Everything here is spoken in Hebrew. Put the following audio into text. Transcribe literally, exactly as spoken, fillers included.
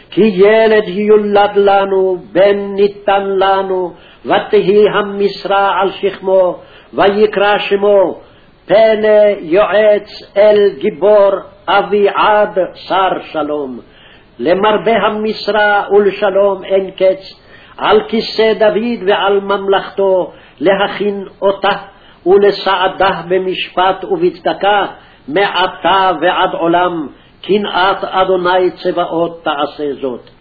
כי ילד יולד לנו, בן ניתן לנו, ותהי המשרה על שכמו, ויקרא שמו, פלא יועץ אל גיבור, אביעד שר שלום. למרבה המשרה ולשלום אין קץ, על כיסא דוד ועל ממלכתו, להכין אותה ולסעדה במשפט ובצדקה, מעתה ועד עולם, קנאת אדוני צבאות תעשה זאת.